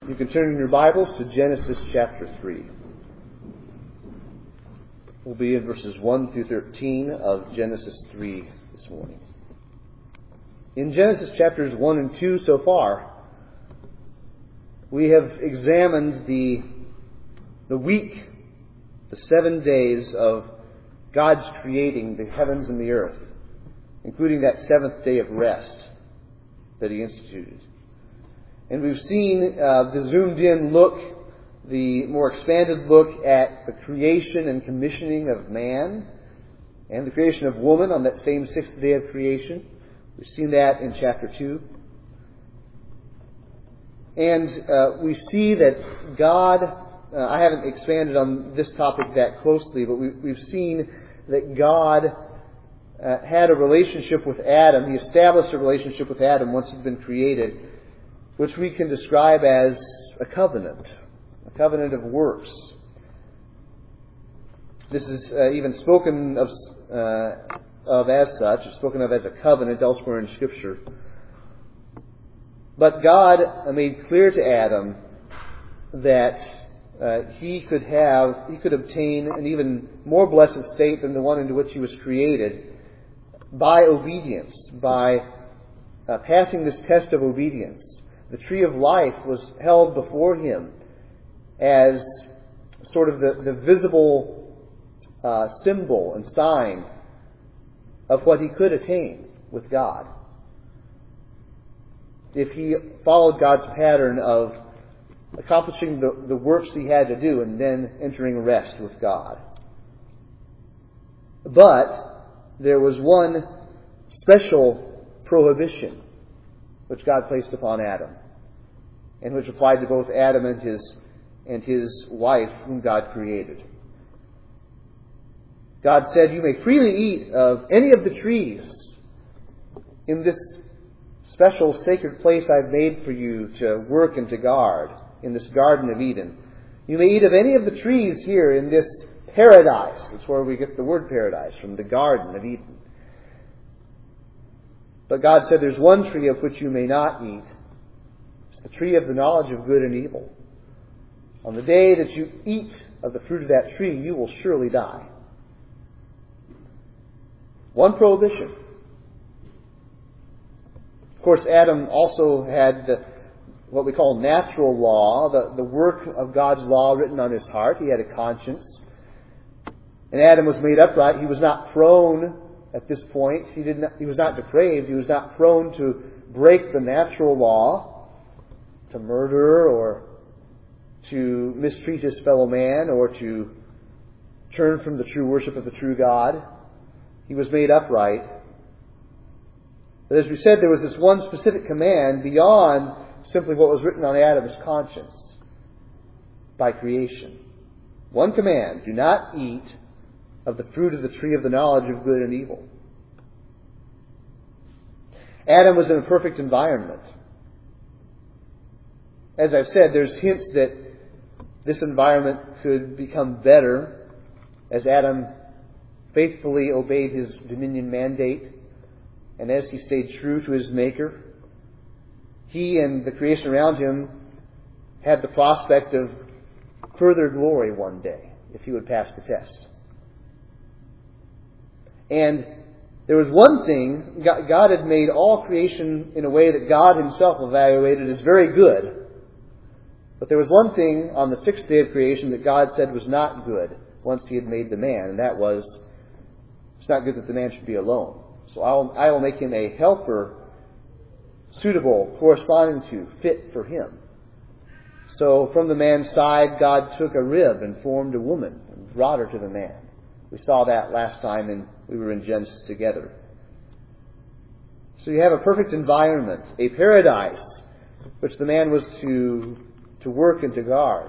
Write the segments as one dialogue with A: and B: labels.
A: You can turn in your Bibles to Genesis chapter 3. We'll be in verses 1 through 13 of Genesis 3 this morning. In Genesis chapters 1 and 2 so far, we have examined the week, the 7 days of God's creating the heavens and the earth, including that seventh day of rest that He instituted. And we've seen the zoomed-in look, the more expanded look at the creation and commissioning of man and the creation of woman on that same sixth day of creation. We've seen that in chapter 2. And we see that God, I haven't expanded on this topic that closely, but we've seen that God had a relationship with Adam. He established a relationship with Adam once he'd been created, which we can describe as a covenant of works. This is even spoken of as such, spoken of as a covenant elsewhere in Scripture. But God made clear to Adam that he could obtain an even more blessed state than the one into which he was created by obedience, by passing this test of obedience. The tree of life was held before him as sort of the visible symbol and sign of what he could attain with God if he followed God's pattern of accomplishing the works he had to do and then entering rest with God. But there was one special prohibition which God placed upon Adam, and which applied to both Adam and his wife, whom God created. God said, "You may freely eat of any of the trees in this special sacred place I've made for you to work and to guard, in this Garden of Eden. You may eat of any of the trees here in this paradise." That's where we get the word paradise, from the Garden of Eden. But God said, "There's one tree of which you may not eat. It's the tree of the knowledge of good and evil. On the day that you eat of the fruit of that tree, you will surely die." One prohibition. Of course, Adam also had what we call natural law, the work of God's law written on his heart. He had a conscience. And Adam was made upright. He was not prone at this point. He was not depraved. He was not prone to break the natural law, to murder or to mistreat his fellow man or to turn from the true worship of the true God. He was made upright. But as we said, there was this one specific command beyond simply what was written on Adam's conscience by creation. One command: do not eat of the fruit of the tree of the knowledge of good and evil. Adam was in a perfect environment. As I've said, there's hints that this environment could become better as Adam faithfully obeyed his dominion mandate and as he stayed true to his Maker. He and the creation around him had the prospect of further glory one day if he would pass the test. And there was one thing: God had made all creation in a way that God Himself evaluated as very good. But there was one thing on the sixth day of creation that God said was not good once He had made the man, and that was, it's not good that the man should be alone. So I will make him a helper suitable, corresponding to, fit for him. So from the man's side, God took a rib and formed a woman and brought her to the man. We saw that last time and we were in Genesis together. So you have a perfect environment, a paradise, which the man was to work and to guard.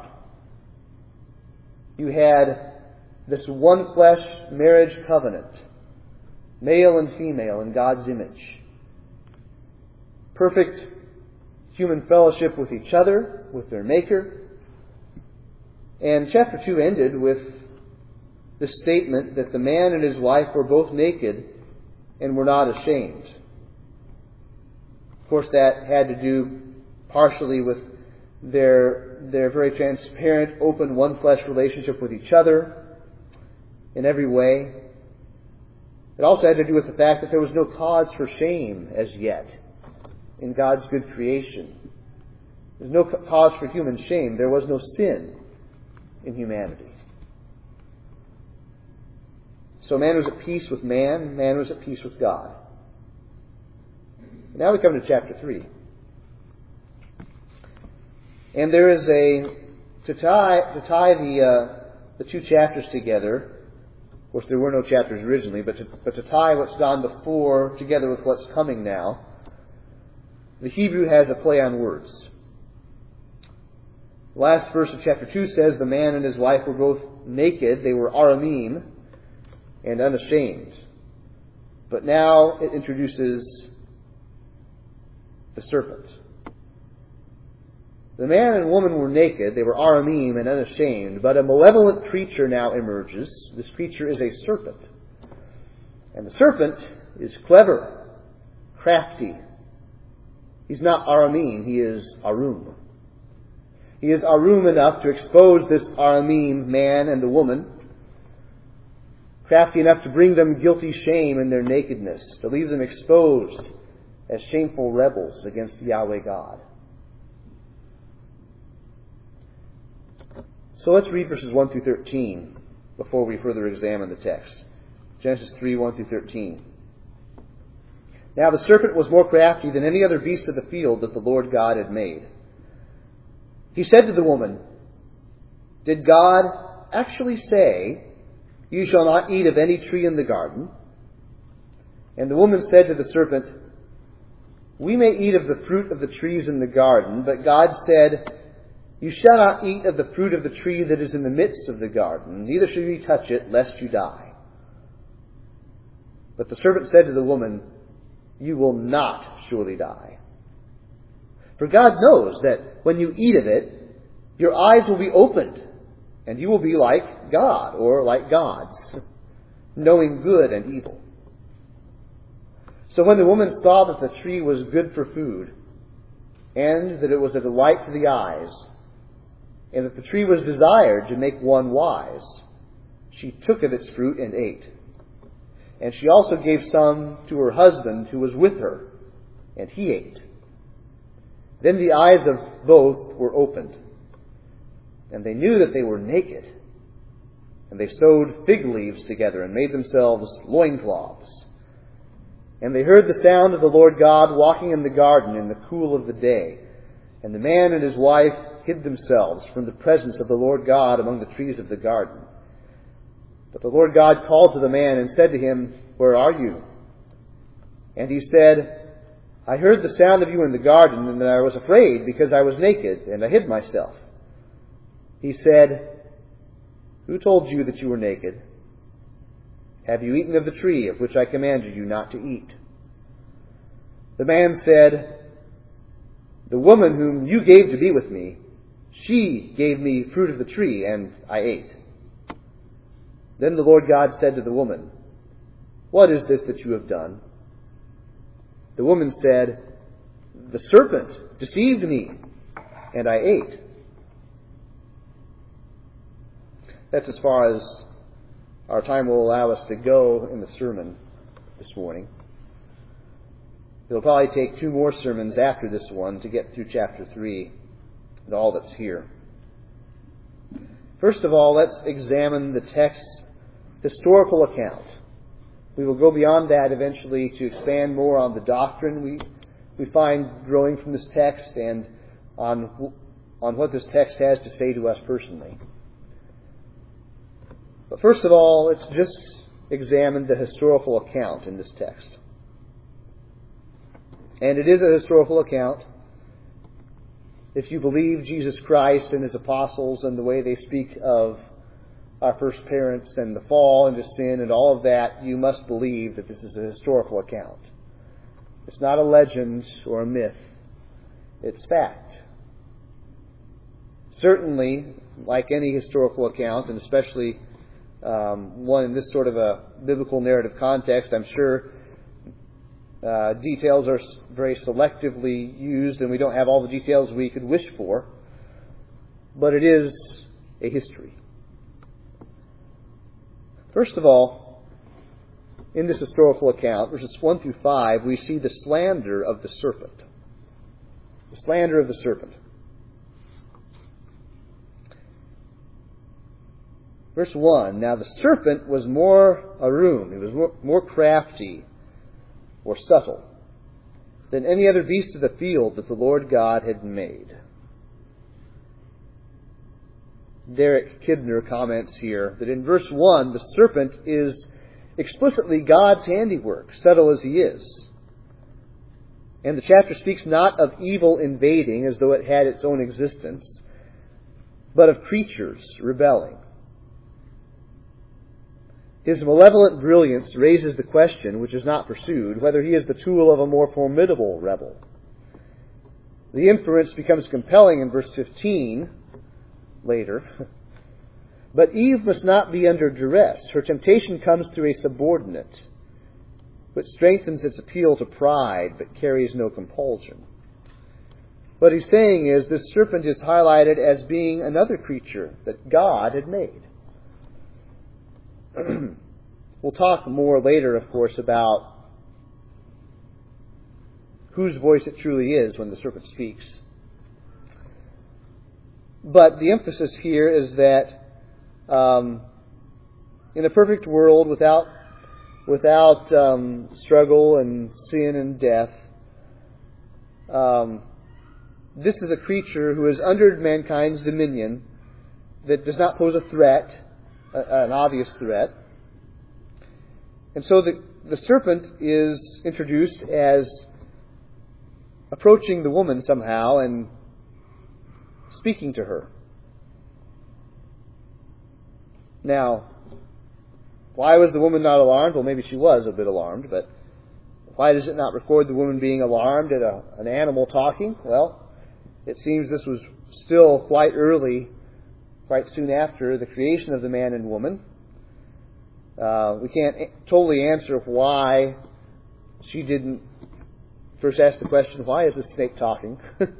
A: You had this one flesh marriage covenant, male and female in God's image. Perfect human fellowship with each other, with their Maker. And chapter 2 ended with the statement that the man and his wife were both naked and were not ashamed. Of course, that had to do partially with They're very transparent, open, one-flesh relationship with each other in every way. It also had to do with the fact that there was no cause for shame as yet in God's good creation. There's no cause for human shame. There was no sin in humanity. So man was at peace with man. Man was at peace with God. Now we come to chapter 3. And there is to tie the two chapters together. Of course, there were no chapters originally, but to tie what's gone before together with what's coming now, the Hebrew has a play on words. The last verse of chapter 2 says the man and his wife were both naked. They were aramim and unashamed. But now it introduces the serpent. The man and woman were naked. They were aramim and unashamed. But a malevolent creature now emerges. This creature is a serpent. And the serpent is clever, crafty. He's not aramim. He is arum. He is arum enough to expose this aramim man and the woman, crafty enough to bring them guilty shame in their nakedness, to leave them exposed as shameful rebels against Yahweh God. So let's read verses 1 through 13 before we further examine the text. Genesis 3, 1 through 13. Now the serpent was more crafty than any other beast of the field that the Lord God had made. He said to the woman, "Did God actually say, 'You shall not eat of any tree in the garden'?" And the woman said to the serpent, "We may eat of the fruit of the trees in the garden, but God said, 'You shall not eat of the fruit of the tree that is in the midst of the garden, neither shall you touch it, lest you die.' But the serpent said to the woman, 'You will not surely die. For God knows that when you eat of it, your eyes will be opened, and you will be like God,' or like gods, 'knowing good and evil.' So when the woman saw that the tree was good for food, and that it was a delight to the eyes, and that the tree was desired to make one wise, she took of its fruit and ate. And she also gave some to her husband who was with her, and he ate. Then the eyes of both were opened, and they knew that they were naked. And they sewed fig leaves together and made themselves loincloths. And they heard the sound of the Lord God walking in the garden in the cool of the day. And the man and his wife hid themselves from the presence of the Lord God among the trees of the garden. But the Lord God called to the man and said to him, 'Where are you?' And he said, 'I heard the sound of you in the garden, and I was afraid because I was naked, and I hid myself.' He said, 'Who told you that you were naked? Have you eaten of the tree of which I commanded you not to eat?' The man said, 'The woman whom you gave to be with me, she gave me fruit of the tree, and I ate.' Then the Lord God said to the woman, 'What is this that you have done?' The woman said, 'The serpent deceived me, and I ate.'" That's as far as our time will allow us to go in the sermon this morning. It'll probably take 2 more sermons after this one to get through chapter 3 and all that's here. First of all, let's examine the text's historical account. We will go beyond that eventually to expand more on the doctrine we find growing from this text and on what this text has to say to us personally. But first of all, let's just examine the historical account in this text. And it is a historical account. If you believe Jesus Christ and His apostles and the way they speak of our first parents and the fall into sin and all of that, you must believe that this is a historical account. It's not a legend or a myth. It's fact. Certainly, like any historical account, and especially one in this sort of a biblical narrative context, I'm sure details are very selectively used, and we don't have all the details we could wish for. but it is a history. First of all, in this historical account, verses 1 through 5, we see the slander of the serpent. The slander of the serpent. Verse 1, now the serpent was more arum, he was more crafty or subtle than any other beast of the field that the Lord God had made. Derek Kibner comments here that in verse 1, the serpent is explicitly God's handiwork, subtle as he is. And the chapter speaks not of evil invading as though it had its own existence, but of creatures rebelling. His malevolent brilliance raises the question, which is not pursued, whether he is the tool of a more formidable rebel. The inference becomes compelling in verse 15, later. But Eve must not be under duress. Her temptation comes through a subordinate, which strengthens its appeal to pride, but carries no compulsion. What he's saying is this serpent is highlighted as being another creature that God had made. We'll talk more later, of course, about whose voice it truly is when the serpent speaks. But the emphasis here is that in a perfect world without struggle and sin and death, this is a creature who is under mankind's dominion that does not pose a threat, an obvious threat. And so the serpent is introduced as approaching the woman somehow and speaking to her. Now, why was the woman not alarmed? Well, maybe she was a bit alarmed, but why does it not record the woman being alarmed at an animal talking? Well, it seems this was still quite early, quite soon after the creation of the man and woman. We can't totally answer why she didn't first ask the question, why is the snake talking?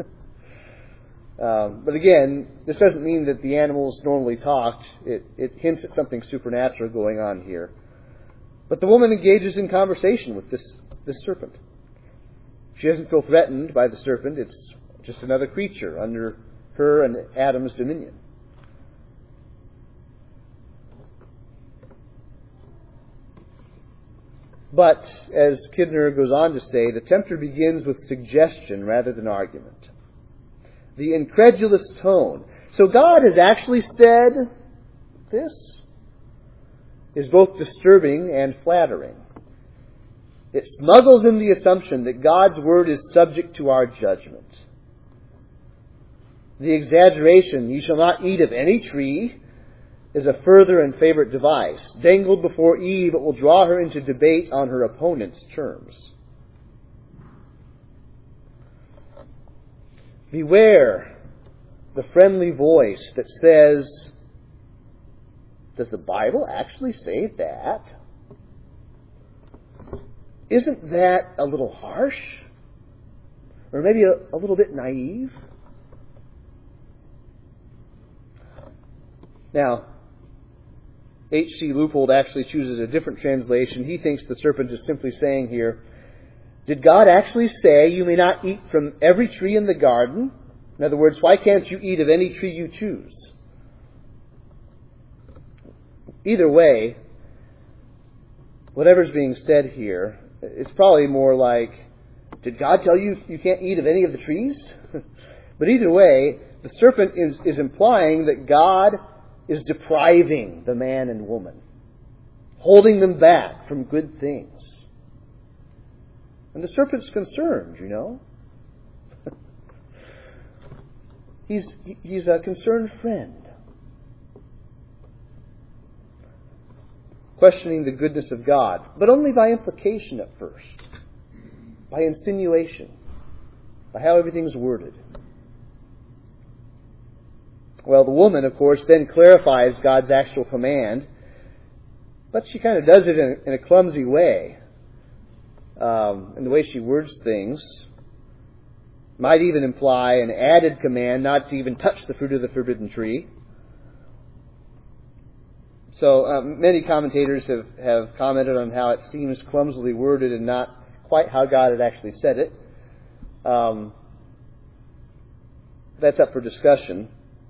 A: But again, this doesn't mean that the animals normally talked. It hints at something supernatural going on here. But the woman engages in conversation with this serpent. She doesn't feel threatened by the serpent. It's just another creature under her and Adam's dominion. But, as Kibner goes on to say, the tempter begins with suggestion rather than argument. The incredulous tone. So God has actually said this? Is both disturbing and flattering. It smuggles in the assumption that God's word is subject to our judgment. The exaggeration, "You shall not eat of any tree," is a further and favorite device. Dangled before Eve, it will draw her into debate on her opponent's terms. Beware the friendly voice that says, "Does the Bible actually say that? Isn't that a little harsh? Or maybe a little bit naive?" Now, H.C. Leupold actually chooses a different translation. He thinks the serpent is simply saying here, did God actually say you may not eat from every tree in the garden? In other words, why can't you eat of any tree you choose? Either way, whatever's being said here, it's probably more like, did God tell you you can't eat of any of the trees? But either way, the serpent is implying that God is depriving the man and woman, holding them back from good things. And the serpent's concerned, you know. He's a concerned friend. Questioning the goodness of God, but only by implication at first. By insinuation. By how everything's worded. Well, the woman, of course, then clarifies God's actual command, but she kind of does it in a clumsy way. In the way she words things. Might even imply an added command not to even touch the fruit of the forbidden tree. So many commentators have commented on how it seems clumsily worded and not quite how God had actually said it. That's up for discussion.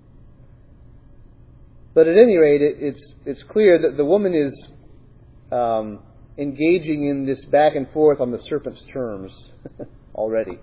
A: But at any rate, it's clear that the woman is engaging in this back and forth on the serpent's terms already.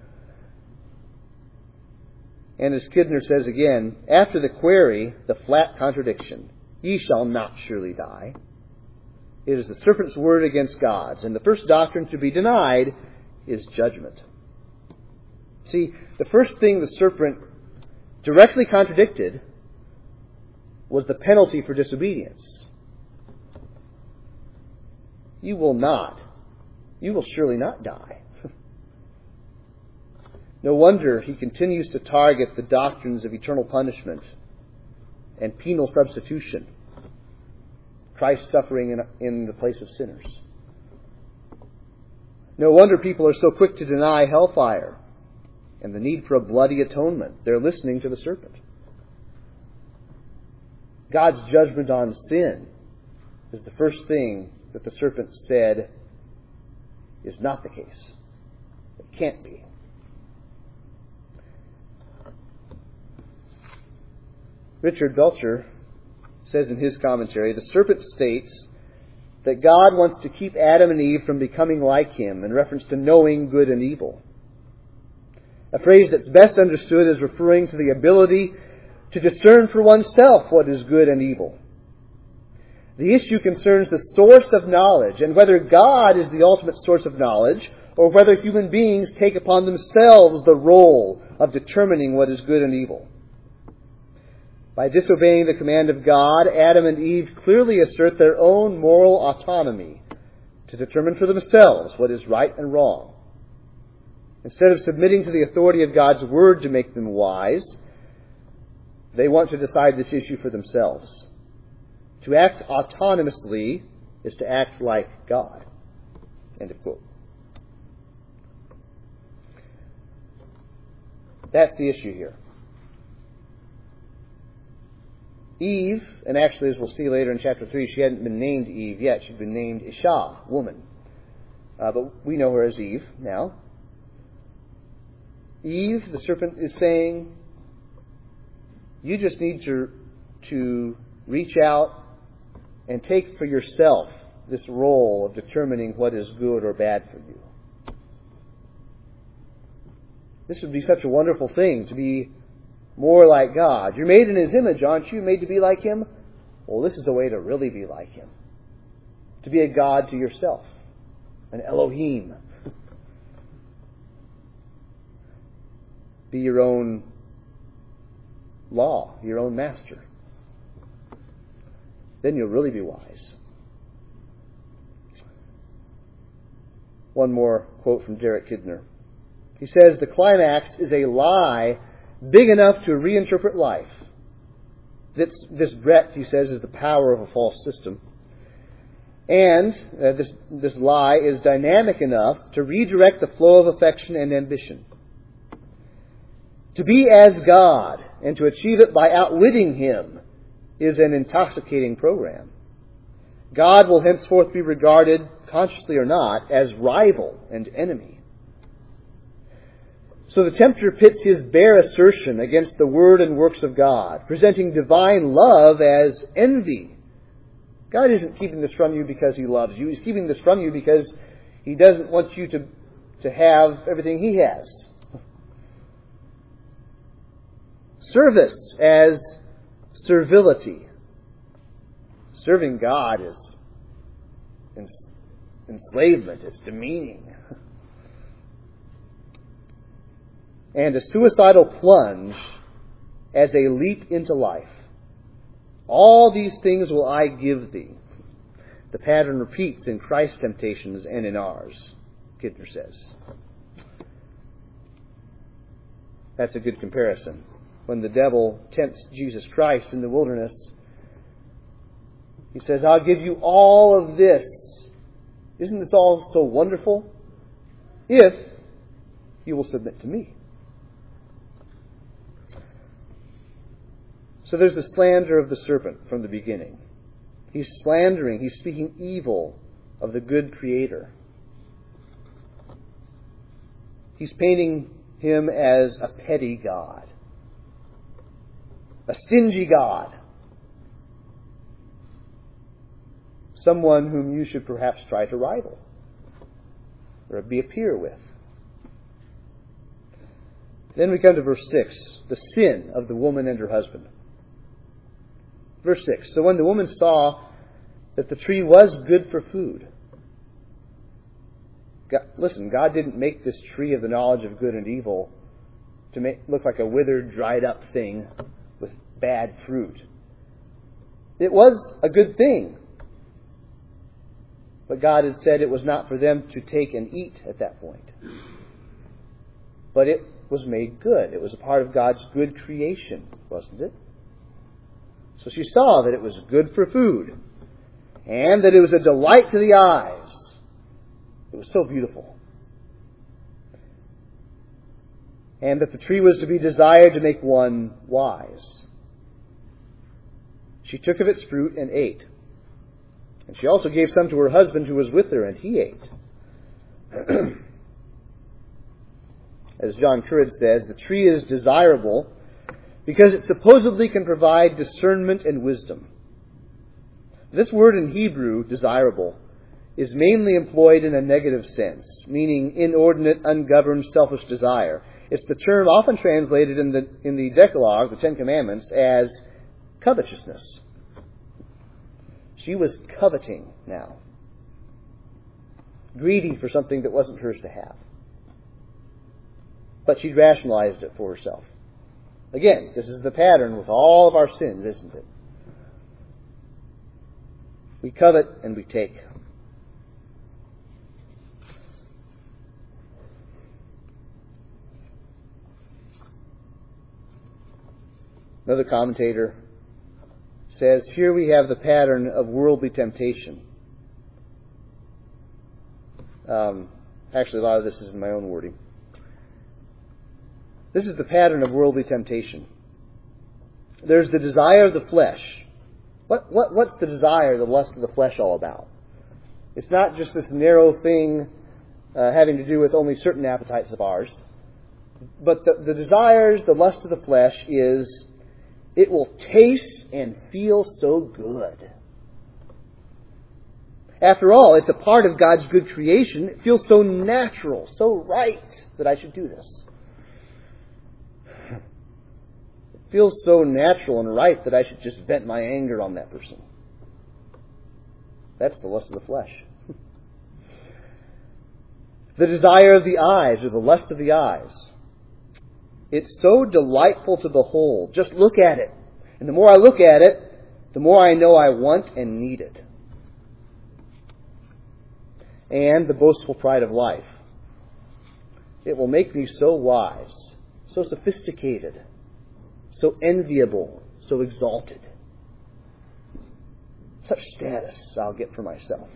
A: And as Kidner says again, after the query, the flat contradiction, ye shall not surely die, it is the serpent's word against God's, and the first doctrine to be denied is judgment. See, the first thing the serpent directly contradicted was the penalty for disobedience. You will surely not die. No wonder he continues to target the doctrines of eternal punishment and penal substitution, Christ suffering in the place of sinners. No wonder people are so quick to deny hellfire and the need for a bloody atonement. They're listening to the serpent. God's judgment on sin is the first thing that the serpent said is not the case. It can't be. Richard Belcher says in his commentary, the serpent states that God wants to keep Adam and Eve from becoming like him in reference to knowing good and evil. A phrase that's best understood as referring to the ability to discern for oneself what is good and evil. The issue concerns the source of knowledge and whether God is the ultimate source of knowledge or whether human beings take upon themselves the role of determining what is good and evil. By disobeying the command of God, Adam and Eve clearly assert their own moral autonomy to determine for themselves what is right and wrong. Instead of submitting to the authority of God's Word to make them wise, they want to decide this issue for themselves. To act autonomously is to act like God. End of quote. That's the issue here. Eve, and actually as we'll see later in chapter 3, she hadn't been named Eve yet. She'd been named Isha, woman. But we know her as Eve now. Eve, the serpent is saying, you just need to reach out and take for yourself this role of determining what is good or bad for you. This would be such a wonderful thing, to be more like God. You're made in His image, aren't you? Made to be like Him? Well, this is a way to really be like Him. To be a God to yourself. An Elohim. Be your own law, your own master. Then you'll really be wise. One more quote from Derek Kidner. He says, the climax is a lie big enough to reinterpret life. This breadth, he says, is the power of a false system. And this lie is dynamic enough to redirect the flow of affection and ambition. To be as God and to achieve it by outwitting Him is an intoxicating program. God will henceforth be regarded, consciously or not, as rival and enemy. So the tempter pits his bare assertion against the word and works of God, presenting divine love as envy. God isn't keeping this from you because He loves you. He's keeping this from you because He doesn't want you to have everything He has. Service as servility. Serving God is enslavement. It's demeaning. And a suicidal plunge as a leap into life. All these things will I give thee. The pattern repeats in Christ's temptations and in ours, Kidner says. That's a good comparison. When the devil tempts Jesus Christ in the wilderness, he says, I'll give you all of this. Isn't this all so wonderful? If you will submit to me. So there's the slander of the serpent from the beginning. He's slandering, he's speaking evil of the good Creator. He's painting him as a petty God, a stingy God, someone whom you should perhaps try to rival or be a peer with. Then we come to verse 6, the sin of the woman and her husband. Verse 6, so when the woman saw that the tree was good for food. God didn't make this tree of the knowledge of good and evil to look like a withered, dried up thing with bad fruit. It was a good thing. But God had said it was not for them to take and eat at that point. But it was made good. It was a part of God's good creation, wasn't it? So she saw that it was good for food, and that it was a delight to the eyes. It was so beautiful. And that the tree was to be desired to make one wise. She took of its fruit and ate. And she also gave some to her husband who was with her, and he ate. As John Currid says, the tree is desirable because it supposedly can provide discernment and wisdom. This word in Hebrew, desirable, is mainly employed in a negative sense, meaning inordinate, ungoverned, selfish desire. It's the term often translated in the Decalogue, the Ten Commandments, as covetousness. She was coveting now, greedy for something that wasn't hers to have. But she'd rationalized it for herself. Again, this is the pattern with all of our sins, isn't it? We covet and we take. Another commentator says, here we have the pattern of worldly temptation. Actually, a lot of this is in my own wording. This is the pattern of worldly temptation. There's the desire of the flesh. What's the desire, the lust of the flesh all about? It's not just this narrow thing having to do with only certain appetites of ours. But the desires, the lust of the flesh is, it will taste and feel so good. After all, it's a part of God's good creation. It feels so natural, so right that I should do this. It feels so natural and right that I should just vent my anger on that person. That's the lust of the flesh. The desire of the eyes, or the lust of the eyes. It's so delightful to behold. Just look at it. And the more I look at it, the more I know I want and need it. And the boastful pride of life. It will make me so wise, so sophisticated, so enviable, so exalted. Such status I'll get for myself.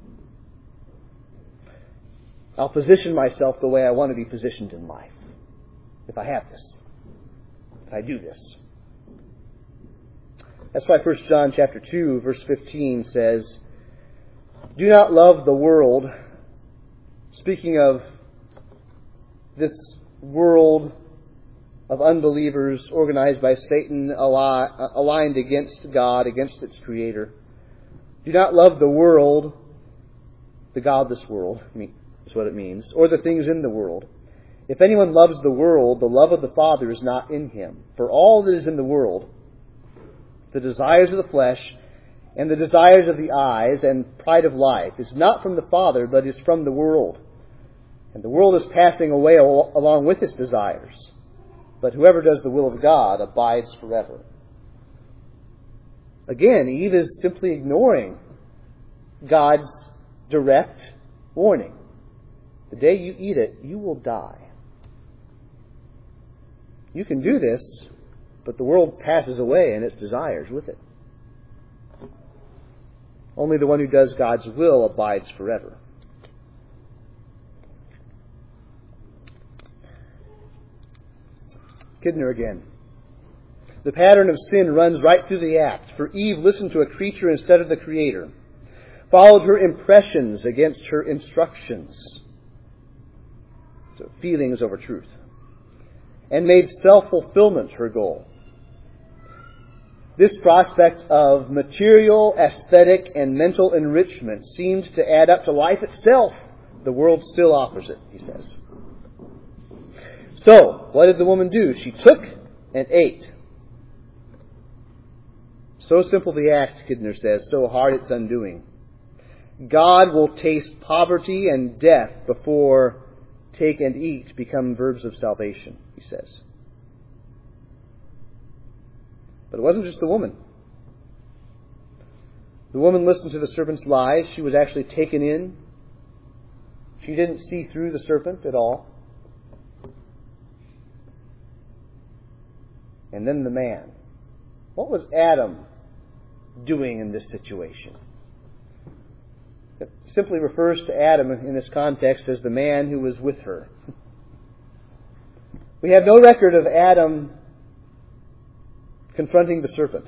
A: I'll position myself the way I want to be positioned in life. If I have this. If I do this. That's why 1 John chapter 2, verse 15 says, do not love the world. Speaking of this world of unbelievers organized by Satan, aligned against God, against its Creator. Do not love the world, the godless world, is what it means, or the things in the world. If anyone loves the world, the love of the Father is not in him. For all that is in the world, the desires of the flesh, and the desires of the eyes, and pride of life, is not from the Father, but is from the world. And the world is passing away along with its desires. But whoever does the will of God abides forever. Again, Eve is simply ignoring God's direct warning. The day you eat it, you will die. You can do this, but the world passes away and its desires with it. Only the one who does God's will abides forever. Kidner again. The pattern of sin runs right through the act, for Eve listened to a creature instead of the Creator, followed her impressions against her instructions, so feelings over truth, and made self-fulfillment her goal. This prospect of material, aesthetic, and mental enrichment seems to add up to life itself. The world still offers it, he says. So, what did the woman do? She took and ate. So simple the act, Kidner says, so hard its undoing. God will taste poverty and death before take and eat become verbs of salvation, he says. But it wasn't just the woman. The woman listened to the serpent's lies. She was actually taken in. She didn't see through the serpent at all. And then the man. What was Adam doing in this situation? It simply refers to Adam in this context as the man who was with her. We have no record of Adam confronting the serpent,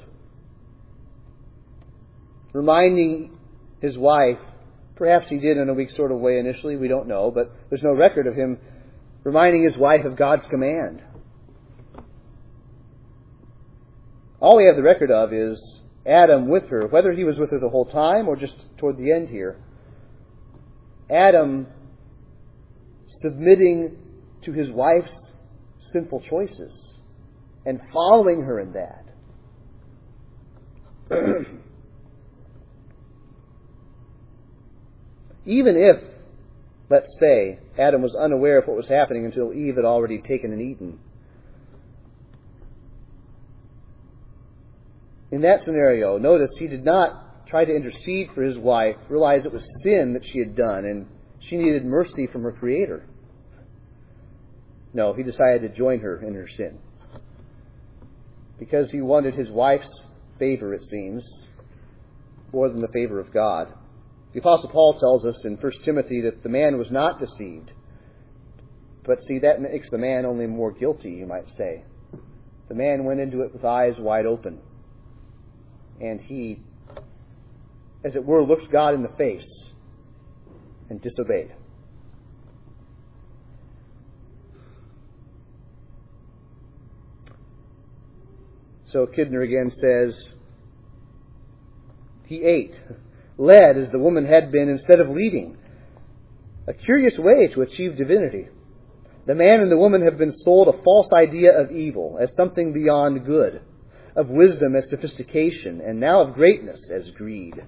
A: reminding his wife. Perhaps he did in a weak sort of way initially, we don't know, but there's no record of him reminding his wife of God's command. All we have the record of is Adam with her, whether he was with her the whole time or just toward the end here. Adam submitting to his wife's sinful choices and following her in that. Even if, let's say, Adam was unaware of what was happening until Eve had already taken and eaten. In that scenario, notice he did not try to intercede for his wife, realize it was sin that she had done, and she needed mercy from her Creator. No, he decided to join her in her sin. Because he wanted his wife's favor, it seems, more than the favor of God. The Apostle Paul tells us in 1 Timothy that the man was not deceived. But see, that makes the man only more guilty, you might say. The man went into it with eyes wide open. And he, as it were, looked God in the face and disobeyed. So Kidner again says, he ate, led as the woman had been instead of leading. A curious way to achieve divinity. The man and the woman have been sold a false idea of evil as something beyond good, of wisdom as sophistication, and now of greatness as greed.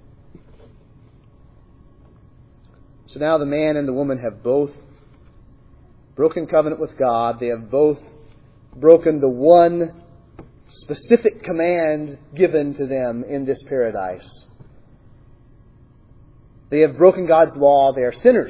A: So now the man and the woman have both broken covenant with God. They have both broken the one specific command given to them in this paradise. They have broken God's law. They are sinners.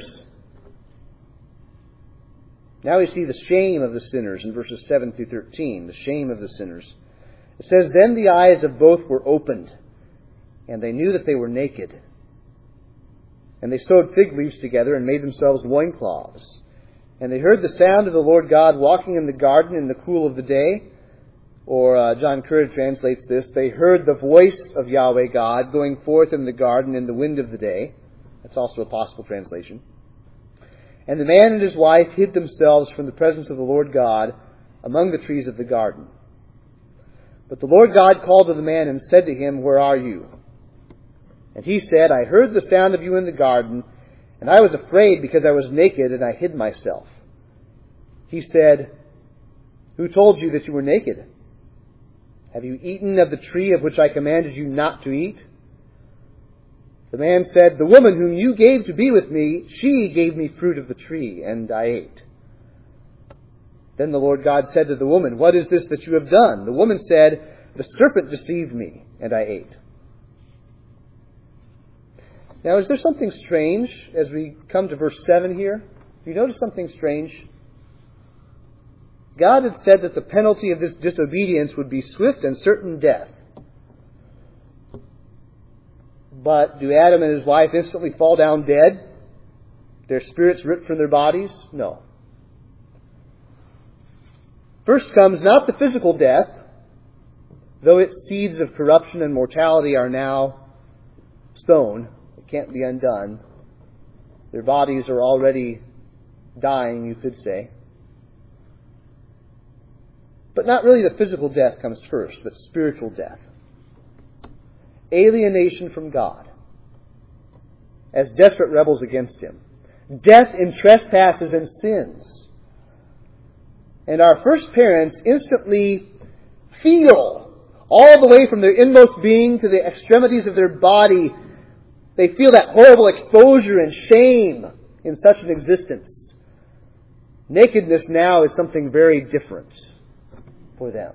A: Now we see the shame of the sinners in verses 7 through 13. The shame of the sinners. It says, then the eyes of both were opened, and they knew that they were naked. And they sewed fig leaves together and made themselves loincloths. And they heard the sound of the Lord God walking in the garden in the cool of the day. Or John Currid translates this, they heard the voice of Yahweh God going forth in the garden in the wind of the day. That's also a possible translation. And the man and his wife hid themselves from the presence of the Lord God among the trees of the garden. But the Lord God called to the man and said to him, where are you? And he said, I heard the sound of you in the garden, and I was afraid because I was naked and I hid myself. He said, who told you that you were naked? Have you eaten of the tree of which I commanded you not to eat? The man said, the woman whom you gave to be with me, she gave me fruit of the tree, and I ate. Then the Lord God said to the woman, what is this that you have done? The woman said, the serpent deceived me, and I ate. Now, is there something strange as we come to verse 7 here? Do you notice something strange? God had said that the penalty of this disobedience would be swift and certain death. But do Adam and his wife instantly fall down dead? Their spirits ripped from their bodies? No. First comes not the physical death, though its seeds of corruption and mortality are now sown, it can't be undone. Their bodies are already dying, you could say. But not really the physical death comes first, but spiritual death. Alienation from God as desperate rebels against Him. Death in trespasses and sins. And our first parents instantly feel, all the way from their inmost being to the extremities of their body, they feel that horrible exposure and shame in such an existence. Nakedness now is something very different for them.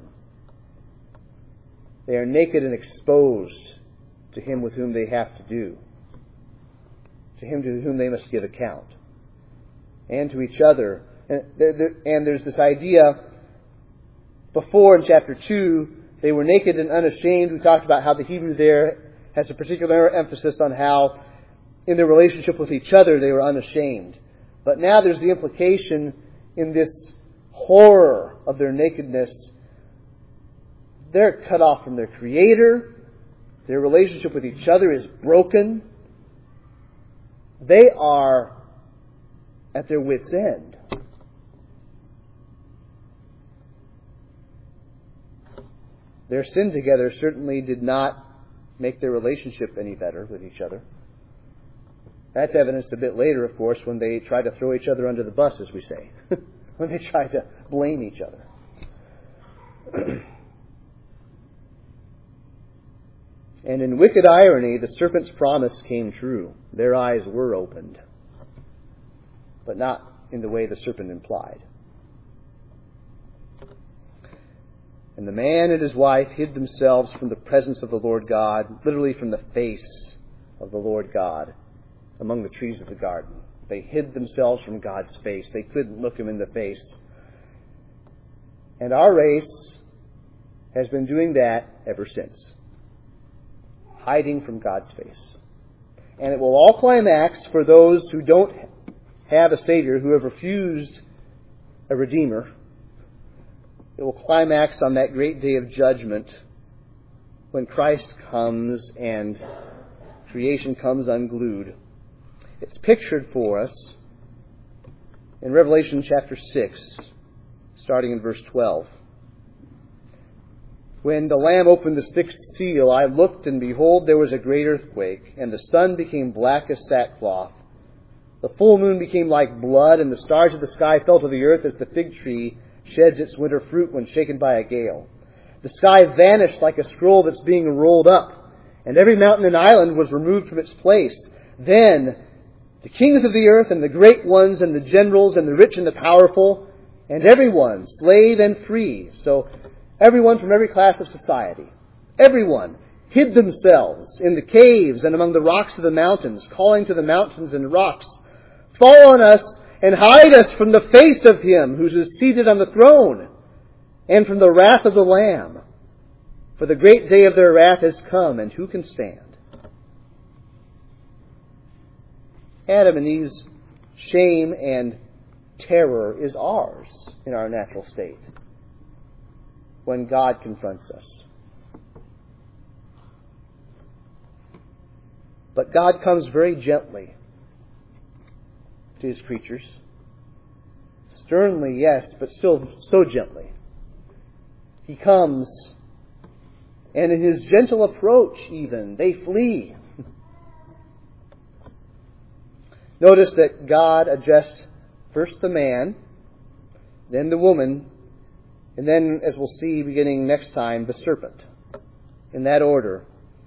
A: They are naked and exposed to Him with whom they have to do, to Him to whom they must give account, and to each other. And there's this idea, before in chapter 2, they were naked and unashamed. We talked about how the Hebrew there has a particular emphasis on how in their relationship with each other they were unashamed. But now there's the implication in this horror of their nakedness. They're cut off from their Creator. Their relationship with each other is broken. They are at their wits' end. Their sin together certainly did not make their relationship any better with each other. That's evidenced a bit later, of course, when they try to throw each other under the bus, as we say. When they try to blame each other. And in wicked irony, the serpent's promise came true. Their eyes were opened, but not in the way the serpent implied. And the man and his wife hid themselves from the presence of the Lord God, literally from the face of the Lord God, among the trees of the garden. They hid themselves from God's face. They couldn't look Him in the face. And our race has been doing that ever since. Hiding from God's face. And it will all climax for those who don't have a Savior, who have refused a Redeemer. It will climax on that great day of judgment when Christ comes and creation comes unglued. It's pictured for us in Revelation chapter 6, starting in verse 12. When the Lamb opened the sixth seal, I looked, and behold, there was a great earthquake, and the sun became black as sackcloth. The full moon became like blood, and the stars of the sky fell to the earth as the fig tree sheds its winter fruit when shaken by a gale. The sky vanished like a scroll that's being rolled up, and every mountain and island was removed from its place. Then the kings of the earth and the great ones and the generals and the rich and the powerful and everyone, slave and free, so everyone from every class of society, everyone hid themselves in the caves and among the rocks of the mountains, calling to the mountains and rocks, fall on us and hide us from the face of Him who is seated on the throne and from the wrath of the Lamb. For the great day of their wrath has come, and who can stand? Adam and Eve's shame and terror is ours in our natural state when God confronts us. But God comes very gently to His creatures. Sternly, yes, but still so gently. He comes, and in His gentle approach even, they flee. Notice that God addressed first the man, then the woman, and then, as we'll see beginning next time, the serpent. In that order.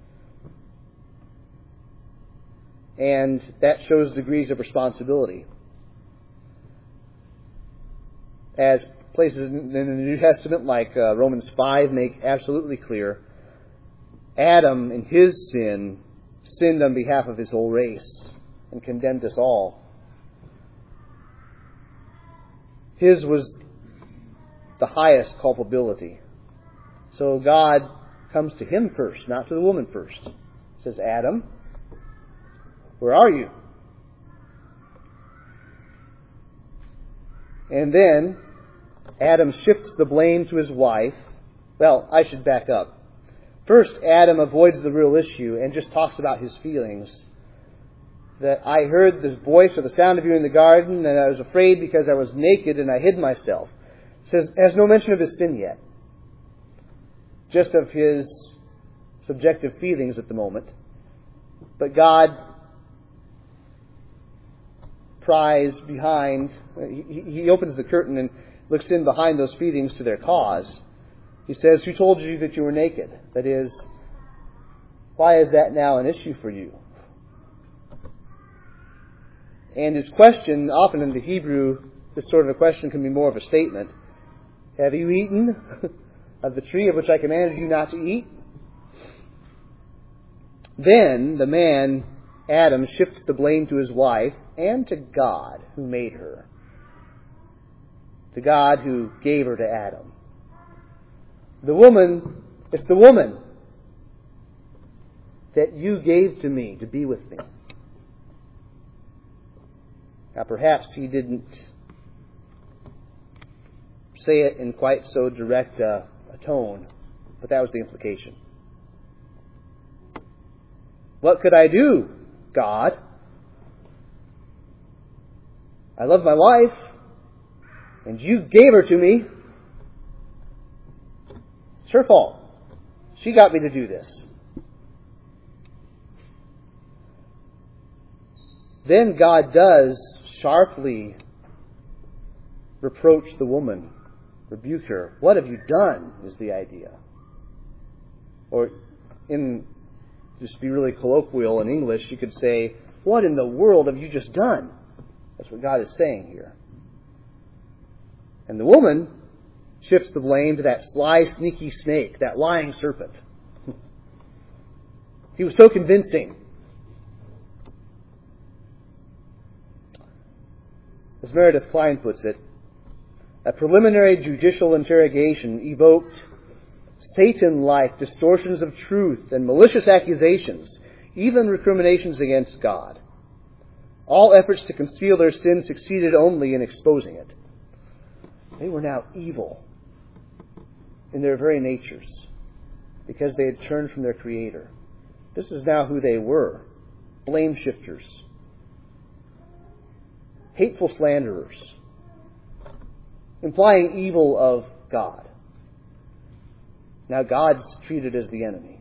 A: And that shows degrees of responsibility. As places in the New Testament, like Romans 5, make absolutely clear, Adam, in his sin, sinned on behalf of his whole race and condemned us all. His was the highest culpability. So God comes to him first, not to the woman first. He says, Adam, where are you? And then Adam shifts the blame to his wife. Well, I should back up. First, Adam avoids the real issue and just talks about his feelings. That I heard the voice or the sound of you in the garden, and I was afraid because I was naked and I hid myself. It says, has no mention of his sin yet. Just of his subjective feelings at the moment. But God pries behind, He opens the curtain and looks in behind those feelings to their cause. He says, who told you that you were naked? That is, why is that now an issue for you? And his question, often in the Hebrew, this sort of a question can be more of a statement. Have you eaten of the tree of which I commanded you not to eat? Then the man, Adam, shifts the blame to his wife and to God who made her. To God who gave her to Adam. It's the woman that you gave to me to be with me. Now perhaps he didn't say it in quite so direct a tone, but that was the implication. What could I do, God? I love my wife, and you gave her to me. It's her fault. She got me to do this. Then God does sharply reproach the woman, rebuke her. What have you done, is the idea. Or, just to be really colloquial in English, you could say, what in the world have you just done? That's what God is saying here. And the woman shifts the blame to that sly, sneaky snake, that lying serpent. He was so convincing. As Meredith Kline puts it, a preliminary judicial interrogation evoked Satan-like distortions of truth and malicious accusations, even recriminations against God. All efforts to conceal their sin succeeded only in exposing it. They were now evil in their very natures because they had turned from their Creator. This is now who they were. Blame shifters. Hateful slanderers. Implying evil of God. Now God's treated as the enemy.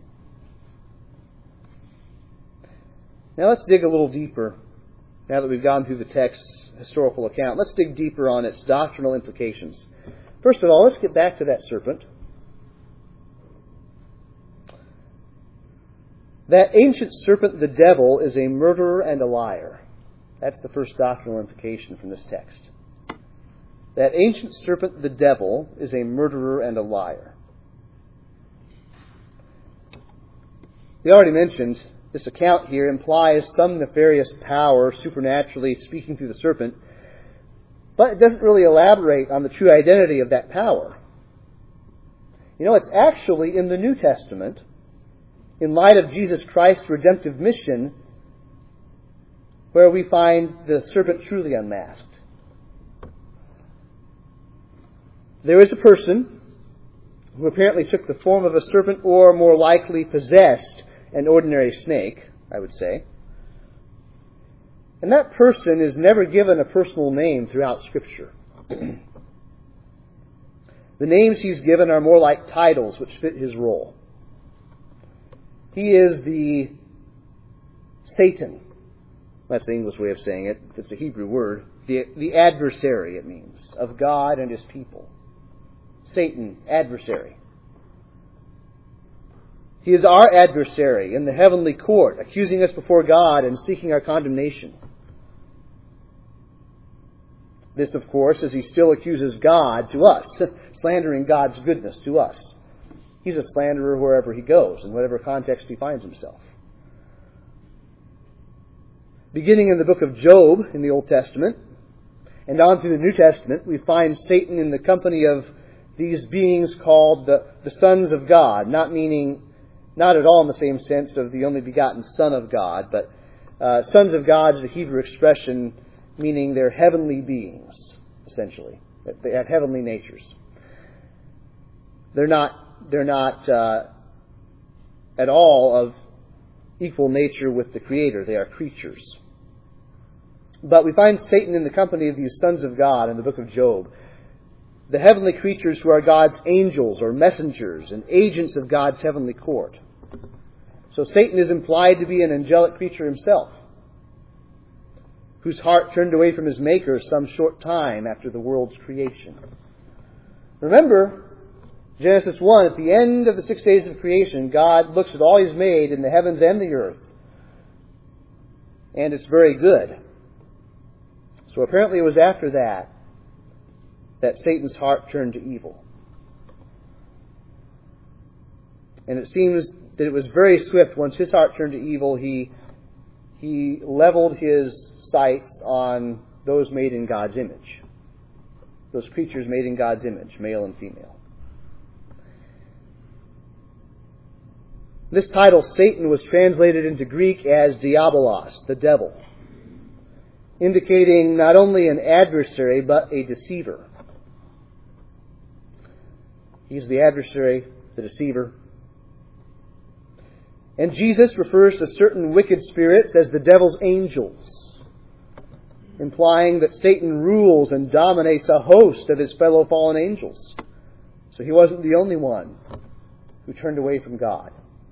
A: Now let's dig a little deeper. Now that we've gone through the text's historical account, let's dig deeper on its doctrinal implications. First of all, let's get back to that serpent. That ancient serpent, the devil, is a murderer and a liar. That's the first doctrinal implication from this text. That ancient serpent, the devil, is a murderer and a liar. We already mentioned this account here implies some nefarious power supernaturally speaking through the serpent, but it doesn't really elaborate on the true identity of that power. You know, it's actually in the New Testament, in light of Jesus Christ's redemptive mission, where we find the serpent truly unmasked. There is a person who apparently took the form of a serpent, or more likely possessed an ordinary snake, I would say. And that person is never given a personal name throughout Scripture. The names he's given are more like titles which fit his role. He is the Satan. That's the English way of saying it. It's a Hebrew word. The adversary, it means, of God and His people. Satan, adversary. He is our adversary in the heavenly court, accusing us before God and seeking our condemnation. This, of course, as he still accuses God to us, slandering God's goodness to us. He's a slanderer wherever he goes, in whatever context he finds himself. Beginning in the book of Job in the Old Testament, and on through the New Testament, we find Satan in the company of these beings called the sons of God, not at all in the same sense of the only begotten Son of God, but sons of God is the Hebrew expression meaning they're heavenly beings, essentially. They have heavenly natures. They're not at all of equal nature with the Creator. They are creatures. But we find Satan in the company of these sons of God in the book of Job. The heavenly creatures who are God's angels or messengers and agents of God's heavenly court. So Satan is implied to be an angelic creature himself, whose heart turned away from his Maker some short time after the world's creation. Remember, Genesis 1, at the end of the 6 days of creation, God looks at all He's made in the heavens and the earth, and it's very good. So apparently it was after that Satan's heart turned to evil. And it seems that it was very swift. Once his heart turned to evil, he leveled his sights on those made in God's image. Those creatures made in God's image, male and female. This title, Satan, was translated into Greek as diabolos, the devil, indicating not only an adversary, but a deceiver. He's the adversary, the deceiver. And Jesus refers to certain wicked spirits as the devil's angels, implying that Satan rules and dominates a host of his fellow fallen angels. So he wasn't the only one who turned away from God.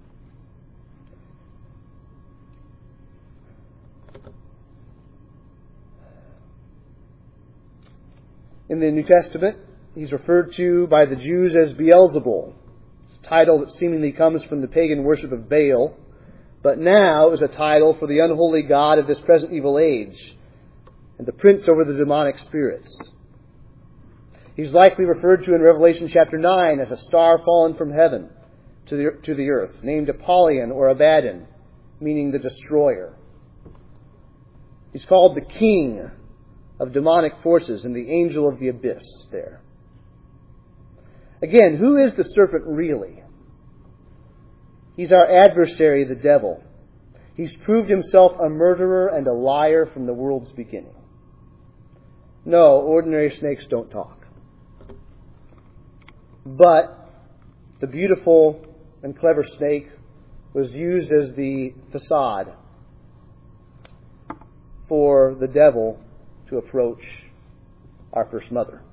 A: In the New Testament, he's referred to by the Jews as Beelzebul. It's a title that seemingly comes from the pagan worship of Baal, but now is a title for the unholy god of this present evil age and the prince over the demonic spirits. He's likely referred to in Revelation chapter 9 as a star fallen from heaven to the earth, named Apollyon or Abaddon, meaning the destroyer. He's called the king of demonic forces and the angel of the abyss there. Again, who is the serpent really? He's our adversary, the devil. He's proved himself a murderer and a liar from the world's beginning. No, ordinary snakes don't talk. But the beautiful and clever snake was used as the facade for the devil to approach our first mother.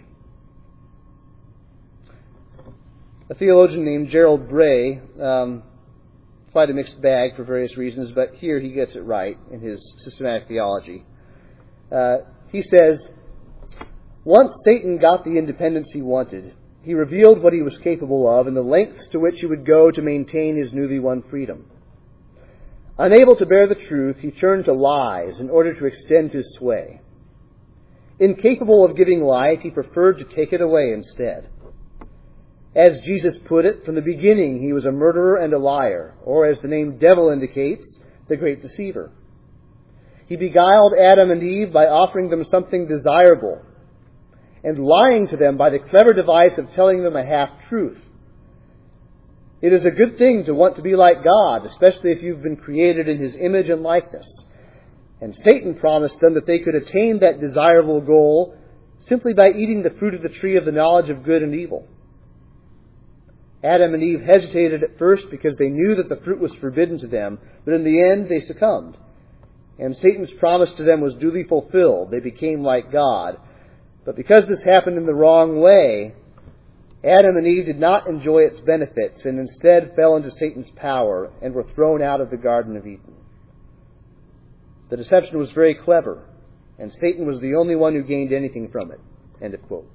A: A theologian named Gerald Bray, quite a mixed bag for various reasons, but here he gets it right in his systematic theology. He says, once Satan got the independence he wanted, he revealed what he was capable of and the lengths to which he would go to maintain his newly won freedom. Unable to bear the truth, he turned to lies in order to extend his sway. Incapable of giving life, he preferred to take it away instead. As Jesus put it, from the beginning he was a murderer and a liar, or as the name devil indicates, the great deceiver. He beguiled Adam and Eve by offering them something desirable and lying to them by the clever device of telling them a half-truth. It is a good thing to want to be like God, especially if you've been created in His image and likeness. And Satan promised them that they could attain that desirable goal simply by eating the fruit of the tree of the knowledge of good and evil. Adam and Eve hesitated at first because they knew that the fruit was forbidden to them, but in the end they succumbed. And Satan's promise to them was duly fulfilled. They became like God. But because this happened in the wrong way, Adam and Eve did not enjoy its benefits and instead fell into Satan's power and were thrown out of the Garden of Eden. The deception was very clever, and Satan was the only one who gained anything from it. End of quote.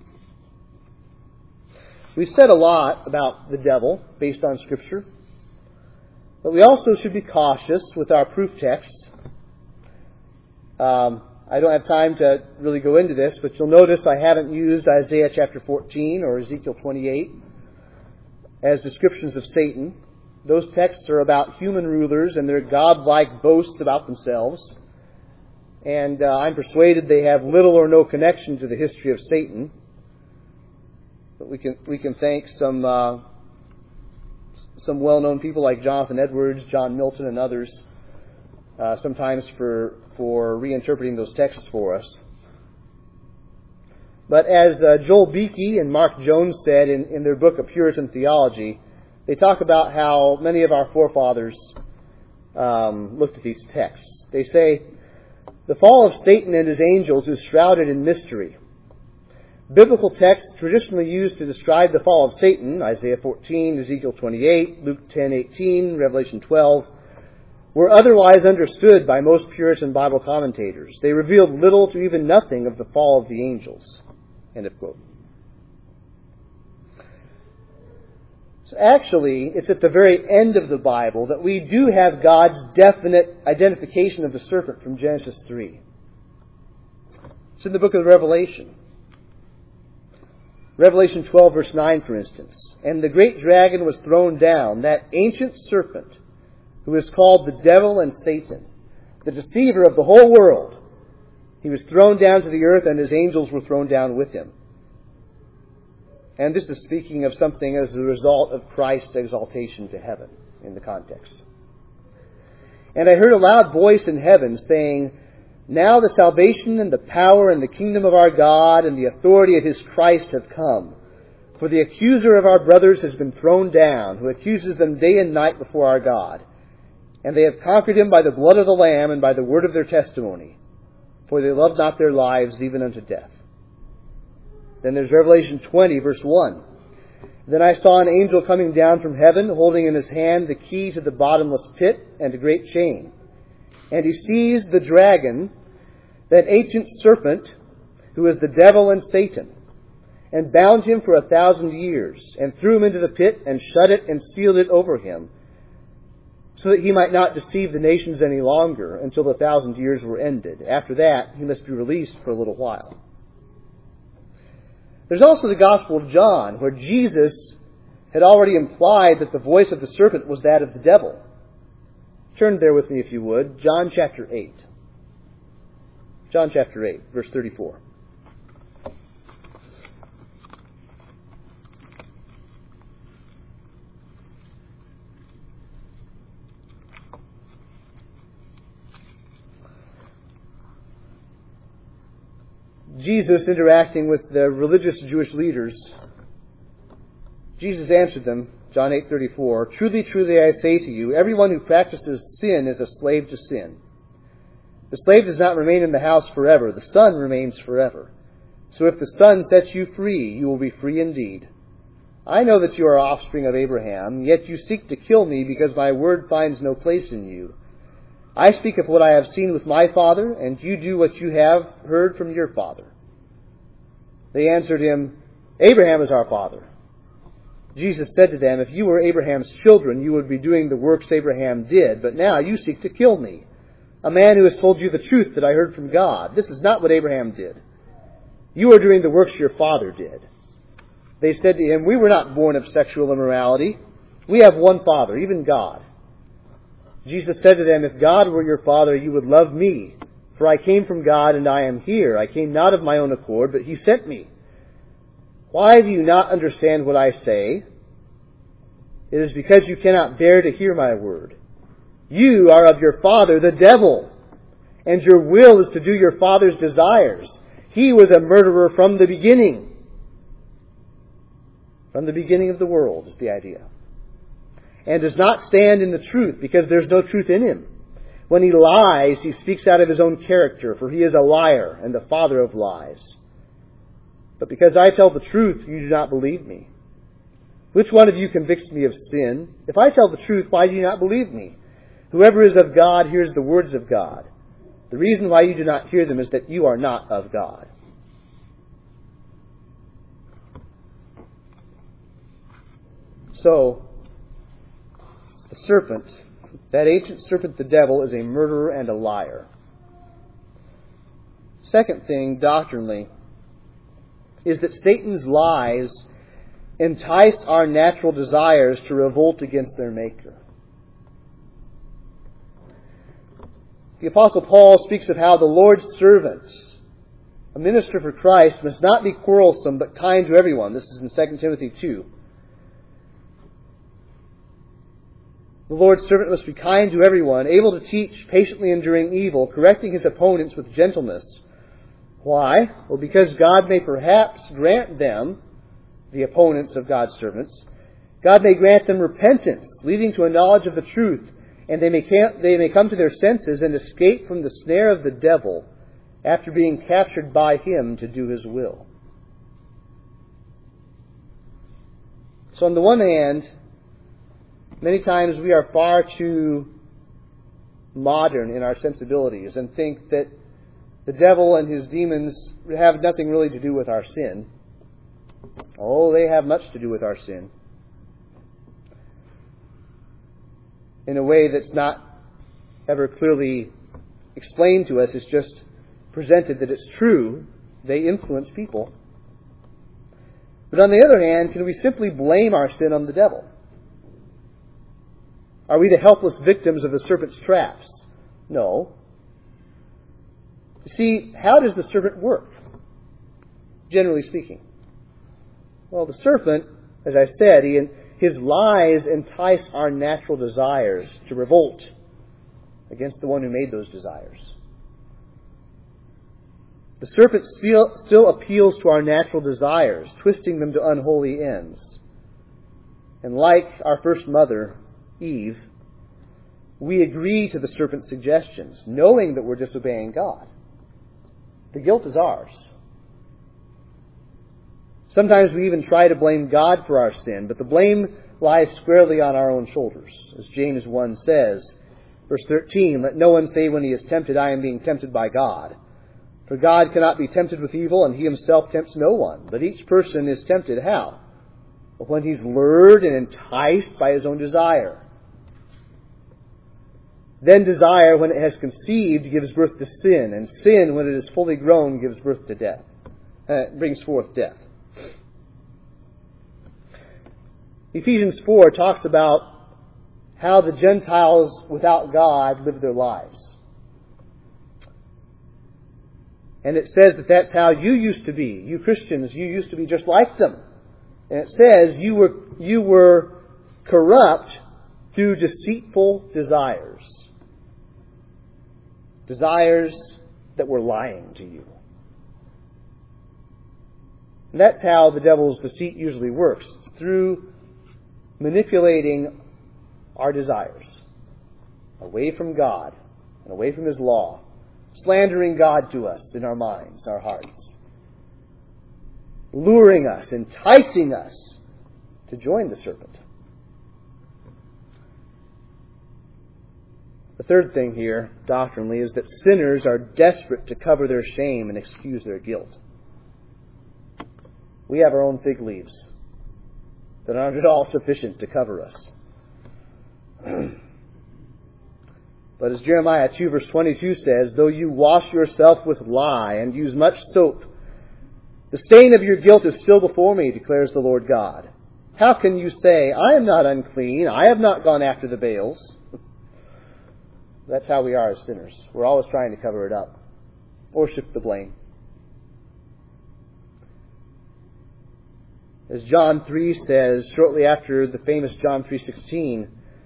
A: We've said a lot about the devil based on Scripture, but we also should be cautious with our proof text. I don't have time to really go into this, but you'll notice I haven't used Isaiah chapter 14 or Ezekiel 28 as descriptions of Satan. Those texts are about human rulers and their godlike boasts about themselves. And I'm persuaded they have little or no connection to the history of Satan. But we can thank some well-known people like Jonathan Edwards, John Milton, and others sometimes for reinterpreting those texts for us. But as Joel Beakey and Mark Jones said in their book, A Puritan Theology, they talk about how many of our forefathers looked at these texts. They say, the fall of Satan and his angels is shrouded in mystery. Biblical texts traditionally used to describe the fall of Satan, Isaiah 14, Ezekiel 28, Luke 10:18, Revelation 12, were otherwise understood by most Puritan Bible commentators. They revealed little to even nothing of the fall of the angels. End of quote. So actually, it's at the very end of the Bible that we do have God's definite identification of the serpent from Genesis 3. It's in the book of Revelation. Revelation 12, verse 9, for instance. And the great dragon was thrown down, that ancient serpent, who is called the devil and Satan, the deceiver of the whole world. He was thrown down to the earth, and his angels were thrown down with him. And this is speaking of something as a result of Christ's exaltation to heaven in the context. And I heard a loud voice in heaven saying, now the salvation and the power and the kingdom of our God and the authority of His Christ have come. For the accuser of our brothers has been thrown down, who accuses them day and night before our God. And they have conquered him by the blood of the Lamb and by the word of their testimony. For they loved not their lives even unto death. Then there's Revelation 20, verse 1. Then I saw an angel coming down from heaven, holding in his hand the key to the bottomless pit and a great chain. And he seized the dragon, that ancient serpent, who is the devil and Satan, and bound him for 1,000 years, and threw him into the pit, and shut it and sealed it over him, so that he might not deceive the nations any longer until the 1,000 years were ended. After that, he must be released for a little while. There's also the Gospel of John, where Jesus had already implied that the voice of the serpent was that of the devil. Turn there with me, if you would. John chapter 8. John chapter 8, verse 34. Jesus interacting with the religious Jewish leaders. Jesus answered them, John 8:34, truly, truly, I say to you, everyone who practices sin is a slave to sin. The slave does not remain in the house forever. The Son remains forever. So if the Son sets you free, you will be free indeed. I know that you are offspring of Abraham, yet you seek to kill me because my word finds no place in you. I speak of what I have seen with my father, and you do what you have heard from your father. They answered him, Abraham is our father. Jesus said to them, if you were Abraham's children, you would be doing the works Abraham did, but now you seek to kill me, a man who has told you the truth that I heard from God. This is not what Abraham did. You are doing the works your father did. They said to him, we were not born of sexual immorality. We have one Father, even God. Jesus said to them, if God were your Father, you would love me, for I came from God and I am here. I came not of my own accord, but He sent me. Why do you not understand what I say? It is because you cannot bear to hear my word. You are of your father, the devil, and your will is to do your father's desires. He was a murderer from the beginning. From the beginning of the world is the idea. And does not stand in the truth, because there's no truth in him. When he lies, he speaks out of his own character, for he is a liar and the father of lies. But because I tell the truth, you do not believe me. Which one of you convicts me of sin? If I tell the truth, why do you not believe me? Whoever is of God hears the words of God. The reason why you do not hear them is that you are not of God. So, the serpent, that ancient serpent, the devil, is a murderer and a liar. Second thing, doctrinally, is that Satan's lies entice our natural desires to revolt against their Maker. The Apostle Paul speaks of how the Lord's servant, a minister for Christ, must not be quarrelsome but kind to everyone. This is in 2 Timothy 2. The Lord's servant must be kind to everyone, able to teach, patiently enduring evil, correcting his opponents with gentleness. Why? Well, because God may perhaps grant them, the opponents of God's servants, God may grant them repentance, leading to a knowledge of the truth, and they may come to their senses and escape from the snare of the devil after being captured by him to do his will. So on the one hand, many times we are far too modern in our sensibilities and think that the devil and his demons have nothing really to do with our sin. Oh, they have much to do with our sin. In a way that's not ever clearly explained to us. It's just presented that it's true. They influence people. But on the other hand, can we simply blame our sin on the devil? Are we the helpless victims of the serpent's traps? No. You see, how does the serpent work, generally speaking? Well, the serpent, as I said, his lies entice our natural desires to revolt against the one who made those desires. The serpent still appeals to our natural desires, twisting them to unholy ends. And like our first mother, Eve, we agree to the serpent's suggestions, knowing that we're disobeying God. The guilt is ours. Sometimes we even try to blame God for our sin, but the blame lies squarely on our own shoulders. As James 1 says, verse 13, "Let no one say when he is tempted, I am being tempted by God. For God cannot be tempted with evil, and he himself tempts no one. But each person is tempted how? When he's lured and enticed by his own desire. Then desire, when it has conceived, gives birth to sin, and sin, when it is fully grown, gives birth to death. Brings forth death." Ephesians 4 talks about how the Gentiles without God live their lives. And it says that that's how you used to be. You Christians, you used to be just like them. And it says you were corrupt through deceitful desires. Desires that were lying to you. And that's how the devil's deceit usually works. It's through manipulating our desires away from God and away from His law. Slandering God to us in our minds, our hearts. Luring us, enticing us to join the serpent. The third thing here, doctrinally, is that sinners are desperate to cover their shame and excuse their guilt. We have our own fig leaves that aren't at all sufficient to cover us. But as Jeremiah 2 verse 22 says, "Though you wash yourself with lye and use much soap, the stain of your guilt is still before me, declares the Lord God. How can you say, I am not unclean, I have not gone after the Baals?" That's how we are as sinners. We're always trying to cover it up or shift the blame. As John 3 says, shortly after the famous John 3:16,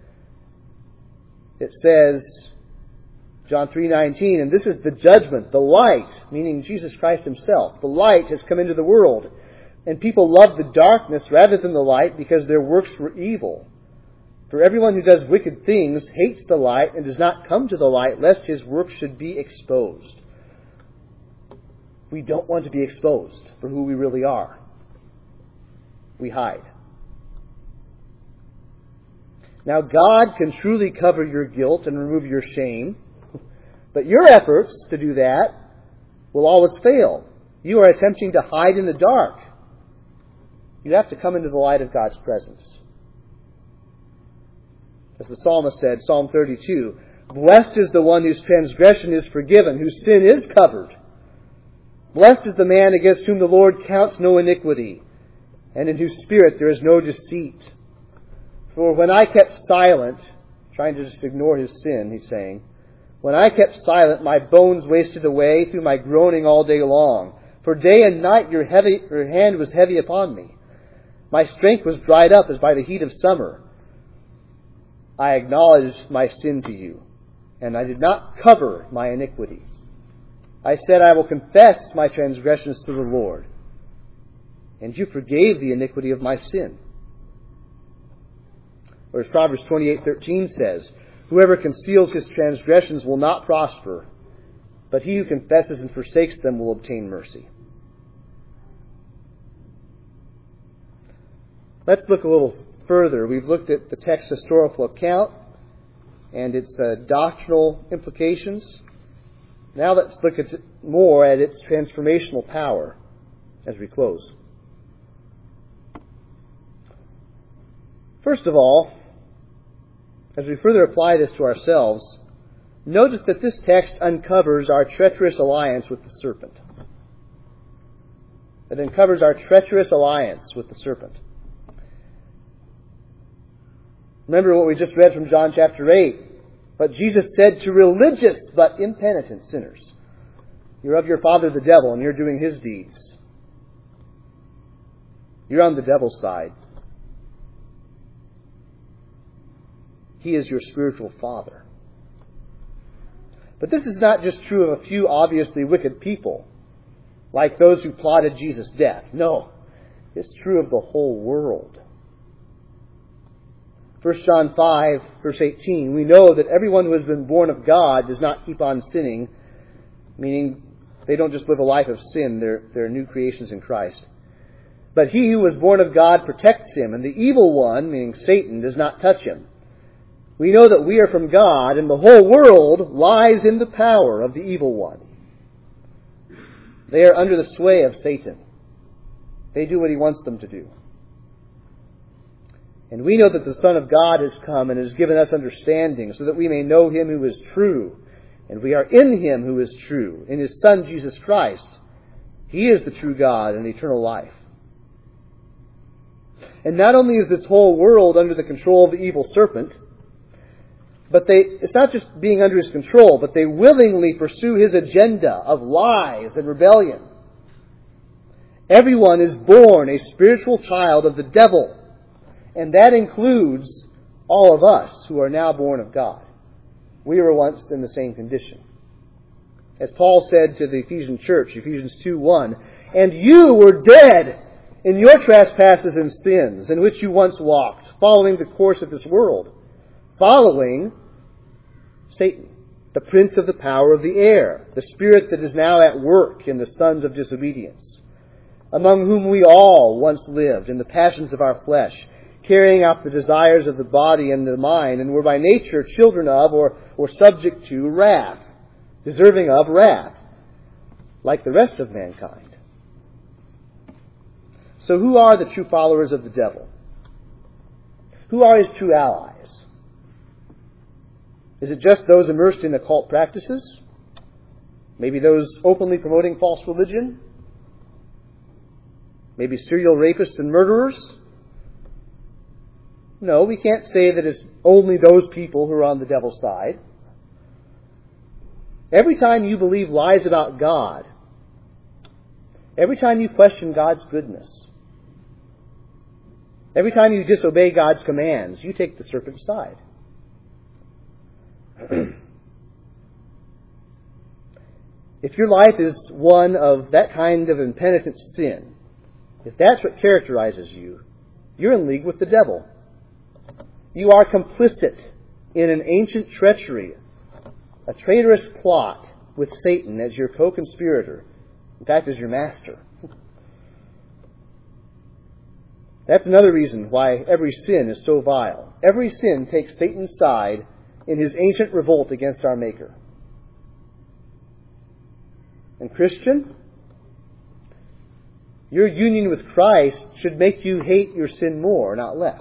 A: it says, John 3:19, "And this is the judgment, the light," meaning Jesus Christ Himself. "The light has come into the world, and people love the darkness rather than the light because their works were evil. For everyone who does wicked things hates the light and does not come to the light, lest his works should be exposed." We don't want to be exposed for who we really are. We hide. Now, God can truly cover your guilt and remove your shame, but your efforts to do that will always fail. You are attempting to hide in the dark. You have to come into the light of God's presence. As the psalmist said, Psalm 32, "Blessed is the one whose transgression is forgiven, whose sin is covered. Blessed is the man against whom the Lord counts no iniquity, and in whose spirit there is no deceit. For when I kept silent," trying to just ignore his sin, he's saying, "when I kept silent, my bones wasted away through my groaning all day long. For day and night your hand was heavy upon me. My strength was dried up as by the heat of summer. I acknowledged my sin to you, and I did not cover my iniquity. I said, I will confess my transgressions to the Lord, and you forgave the iniquity of my sin. Or as Proverbs 28:13 says, whoever conceals his transgressions will not prosper, but he who confesses and forsakes them will obtain mercy. Let's look a little further. We've looked at the text's historical account and its doctrinal implications. Now let's look more at its transformational power as we close. First of all, as we further apply this to ourselves, notice that this text uncovers our treacherous alliance with the serpent. It uncovers our treacherous alliance with the serpent. Remember what we just read from John chapter 8. But Jesus said to religious but impenitent sinners, you're of your father the devil and you're doing his deeds. You're on the devil's side. He is your spiritual father. But this is not just true of a few obviously wicked people, like those who plotted Jesus' death. No, it's true of the whole world. 1 John 5, verse 18, we know that everyone who has been born of God does not keep on sinning, meaning they don't just live a life of sin, they're new creations in Christ. But he who was born of God protects him, and the evil one, meaning Satan, does not touch him. We know that we are from God, and the whole world lies in the power of the evil one. They are under the sway of Satan. They do what he wants them to do. And we know that the Son of God has come and has given us understanding so that we may know him who is true. And we are in him who is true, in his Son Jesus Christ. He is the true God and eternal life. And not only is this whole world under the control of the evil serpent, but it's not just being under his control, but they willingly pursue his agenda of lies and rebellion. Everyone is born a spiritual child of the devil. And that includes all of us who are now born of God. We were once in the same condition. As Paul said to the Ephesian church, Ephesians 2:1, and you were dead in your trespasses and sins, in which you once walked, following the course of this world, following Satan, the prince of the power of the air, the spirit that is now at work in the sons of disobedience, among whom we all once lived in the passions of our flesh, carrying out the desires of the body and the mind, and were by nature children of or subject to wrath, deserving of wrath, like the rest of mankind. So who are the true followers of the devil? Who are his true allies? Is it just those immersed in occult practices? Maybe those openly promoting false religion? Maybe serial rapists and murderers? No, we can't say that it's only those people who are on the devil's side. Every time you believe lies about God, every time you question God's goodness, every time you disobey God's commands, you take the serpent's side. If your life is one of that kind of impenitent sin, if that's what characterizes you, you're in league with the devil. You are complicit in an ancient treachery, a traitorous plot with Satan as your co-conspirator, in fact, as your master. That's another reason why every sin is so vile. Every sin takes Satan's side in his ancient revolt against our Maker. And Christian, your union with Christ should make you hate your sin more, not less.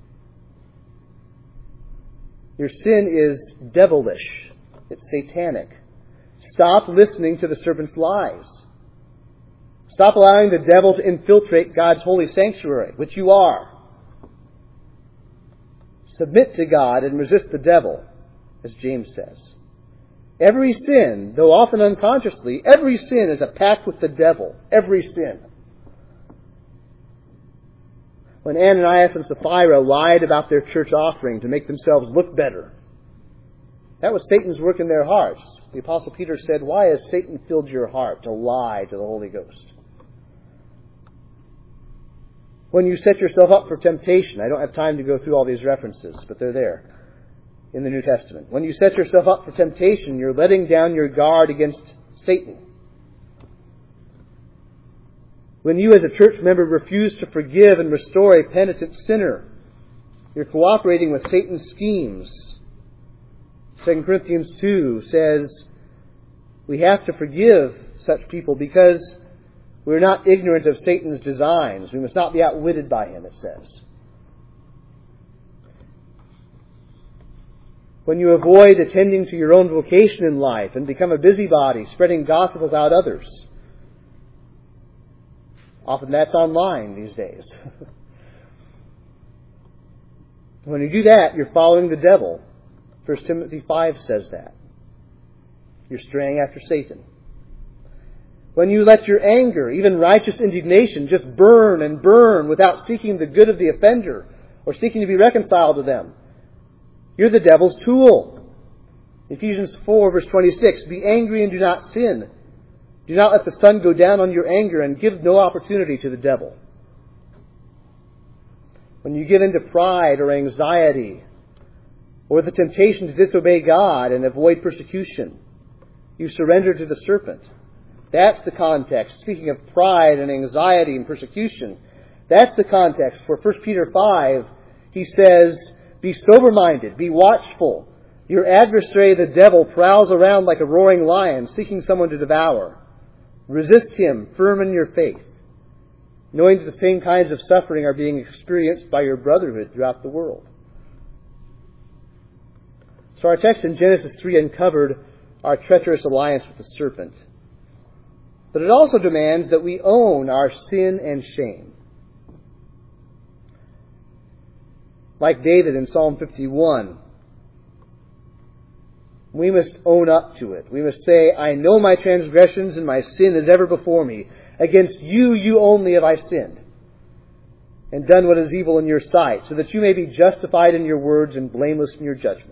A: Your sin is devilish. It's satanic. Stop listening to the serpent's lies. Stop allowing the devil to infiltrate God's holy sanctuary, which you are. Submit to God and resist the devil, as James says. Every sin, though often unconsciously, every sin is a pact with the devil. Every sin. When Ananias and Sapphira lied about their church offering to make themselves look better, that was Satan's work in their hearts. The Apostle Peter said, why has Satan filled your heart to lie to the Holy Ghost? When you set yourself up for temptation, I don't have time to go through all these references, but they're there in the New Testament. When you set yourself up for temptation, you're letting down your guard against Satan. When you as a church member refuse to forgive and restore a penitent sinner, you're cooperating with Satan's schemes. 2 Corinthians 2 says we have to forgive such people because we're not ignorant of Satan's designs. We must not be outwitted by him, it says. When you avoid attending to your own vocation in life and become a busybody, spreading gossip about others. Often that's online these days. When you do that, you're following the devil. 1 Timothy 5 says that. You're straying after Satan. When you let your anger, even righteous indignation, just burn and burn without seeking the good of the offender or seeking to be reconciled to them, you're the devil's tool. Ephesians 4 verse 26, be angry and do not sin. Do not let the sun go down on your anger and give no opportunity to the devil. When you give in to pride or anxiety or the temptation to disobey God and avoid persecution, you surrender to the serpent. That's the context. Speaking of pride and anxiety and persecution, that's the context. For 1 Peter 5, he says, be sober-minded, be watchful. Your adversary, the devil, prowls around like a roaring lion, seeking someone to devour. Resist him, firm in your faith, knowing that the same kinds of suffering are being experienced by your brotherhood throughout the world. So our text in Genesis 3 uncovered our treacherous alliance with the serpent. But it also demands that we own our sin and shame. Like David in Psalm 51, we must own up to it. We must say, I know my transgressions and my sin is ever before me. Against you, you only have I sinned, and done what is evil in your sight, so that you may be justified in your words and blameless in your judgment.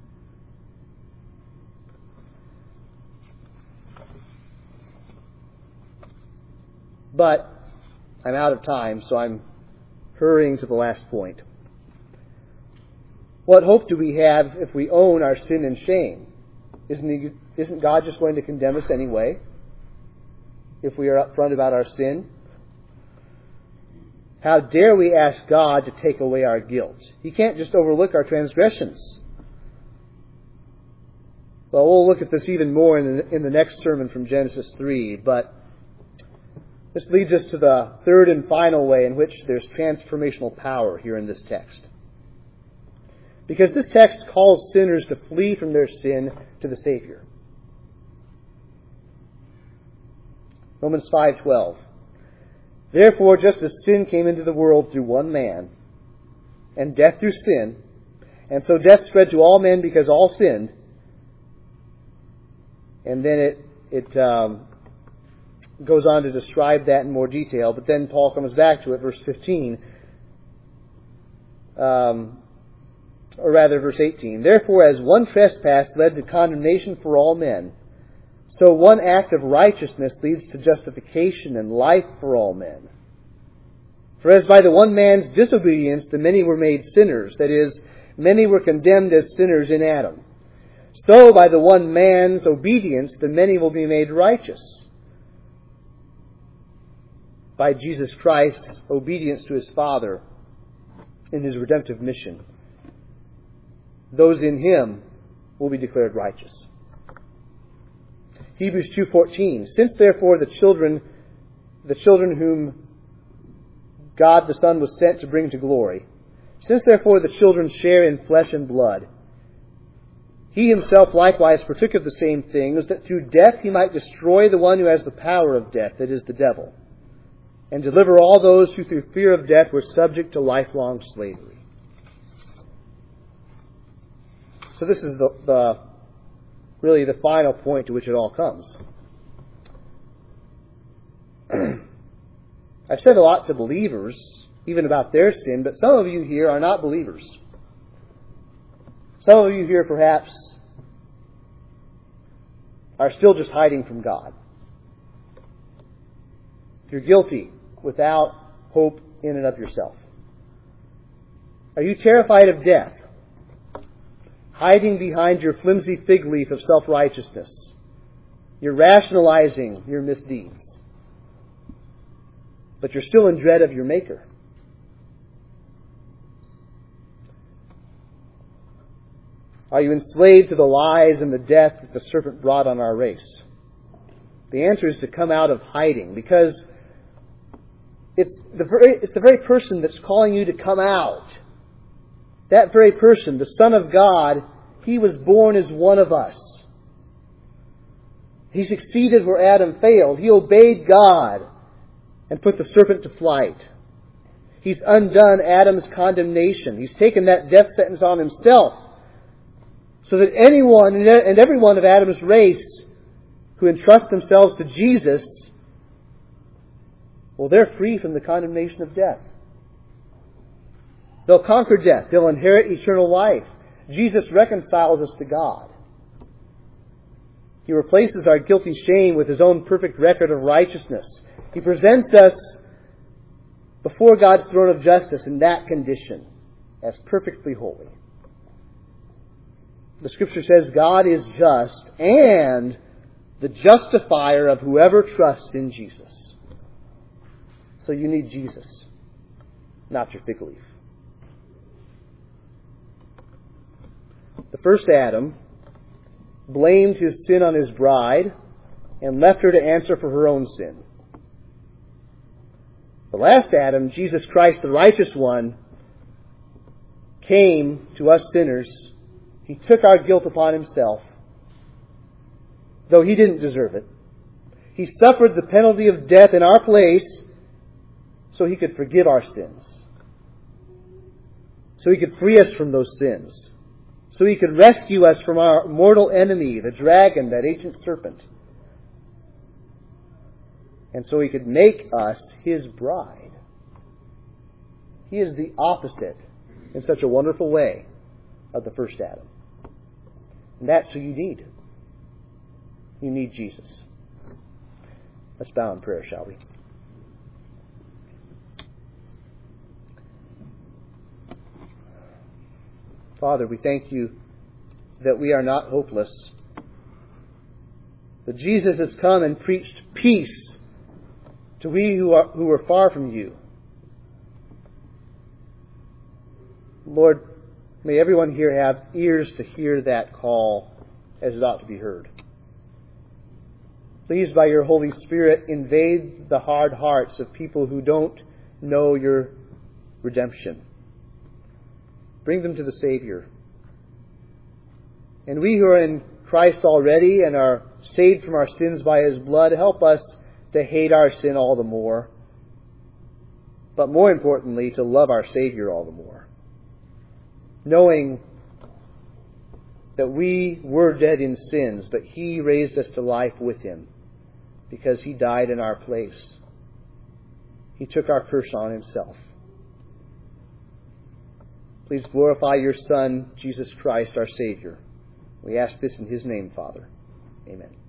A: But I'm out of time, so I'm hurrying to the last point. What hope do we have if we own our sin and shame? Isn't God just going to condemn us anyway if we are upfront about our sin? How dare we ask God to take away our guilt? He can't just overlook our transgressions. Well, we'll look at this even more in the next sermon from Genesis 3, but this leads us to the third and final way in which there's transformational power here in this text. Because this text calls sinners to flee from their sin to the Savior. Romans 5:12. Therefore, just as sin came into the world through one man, and death through sin, and so death spread to all men because all sinned, and then it goes on to describe that in more detail, but then Paul comes back to it, verse 15. Or rather, verse 18. Therefore, as one trespass led to condemnation for all men, so one act of righteousness leads to justification and life for all men. For as by the one man's disobedience the many were made sinners, that is, many were condemned as sinners in Adam, so by the one man's obedience the many will be made righteous. By Jesus Christ's obedience to His Father in His redemptive mission, those in Him will be declared righteous. Hebrews 2:14. Since therefore the children whom God the Son was sent to bring to glory, since therefore the children share in flesh and blood, He Himself likewise partook of the same things, that through death He might destroy the one who has the power of death, that is, the devil, and deliver all those who through fear of death were subject to lifelong slavery. So this is really the final point to which it all comes. I've said a lot to believers, even about their sin, but some of you here are not believers. Some of you here perhaps are still just hiding from God. You're guilty without hope in and of yourself? Are you terrified of death, hiding behind your flimsy fig leaf of self-righteousness? You're rationalizing your misdeeds, but you're still in dread of your Maker. Are you enslaved to the lies and the death that the serpent brought on our race? The answer is to come out of hiding, because it's the very person that's calling you to come out. That very person, the Son of God, He was born as one of us. He succeeded where Adam failed. He obeyed God and put the serpent to flight. He's undone Adam's condemnation. He's taken that death sentence on Himself, so that anyone and everyone of Adam's race who entrust themselves to Jesus, well, they're free from the condemnation of death. They'll conquer death. They'll inherit eternal life. Jesus reconciles us to God. He replaces our guilty shame with His own perfect record of righteousness. He presents us before God's throne of justice in that condition, as perfectly holy. The Scripture says God is just and the justifier of whoever trusts in Jesus. So you need Jesus, not your fig leaf. The first Adam blamed his sin on his bride and left her to answer for her own sin. The last Adam, Jesus Christ, the righteous one, came to us sinners. He took our guilt upon Himself, though He didn't deserve it. He suffered the penalty of death in our place so He could forgive our sins, so He could free us from those sins, so He could rescue us from our mortal enemy, the dragon, that ancient serpent, and so He could make us His bride. He is the opposite, in such a wonderful way, of the first Adam. And that's who you need. You need Jesus. Let's bow in prayer, shall we? Father, we thank You that we are not hopeless. That Jesus has come and preached peace to we who are far from You. Lord, may everyone here have ears to hear that call as it ought to be heard. Please, by Your Holy Spirit, invade the hard hearts of people who don't know Your redemption. Bring them to the Savior. And we who are in Christ already and are saved from our sins by His blood, help us to hate our sin all the more. But more importantly, to love our Savior all the more. Knowing that we were dead in sins, but He raised us to life with Him because He died in our place. He took our curse on Himself. Please glorify Your Son, Jesus Christ, our Savior. We ask this in His name, Father. Amen.